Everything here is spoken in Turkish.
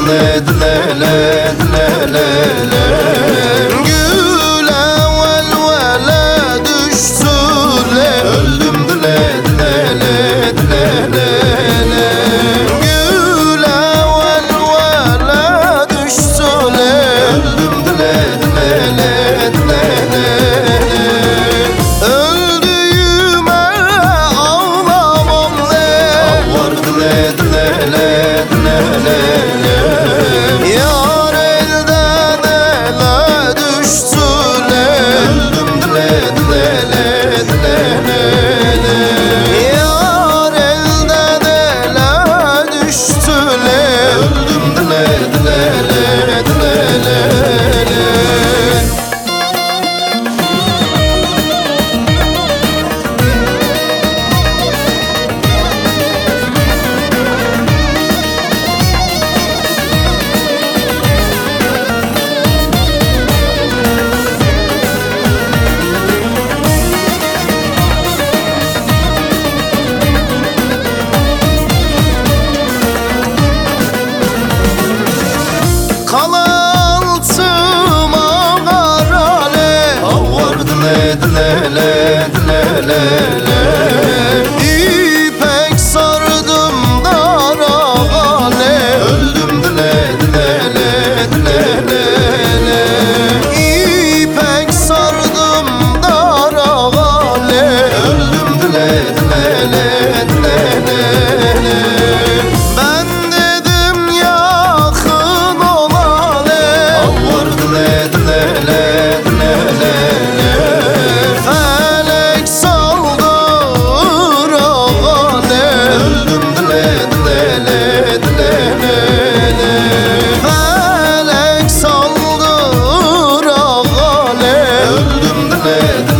dile dile dile dile. Güle vel vele düştü le. Öldüm dile dile dile dile. Güle vel vele düştü le. Öldüm dile dile dile dile. Öldüğüme ağlamam le. Ağlar dile dile dile dile. Yar elden ele düştü le. Öldüm dile dile dile dile. Yar elden ele düştü le. Öldüm dile dile dile dile. Kalaltıma karale. Ağlar dile dile dile dile. İpek sardım dara gale. Öldüm dile dile dile dile. İpek sardım dara gale. Öldüm dile dile dile dile. Ben dedim yakın olale. Ağlar dile dile dile dile. Felek saldır ağale. Öldüm dile dile dile dile. Felek saldır ağale. Öldüm dile dile.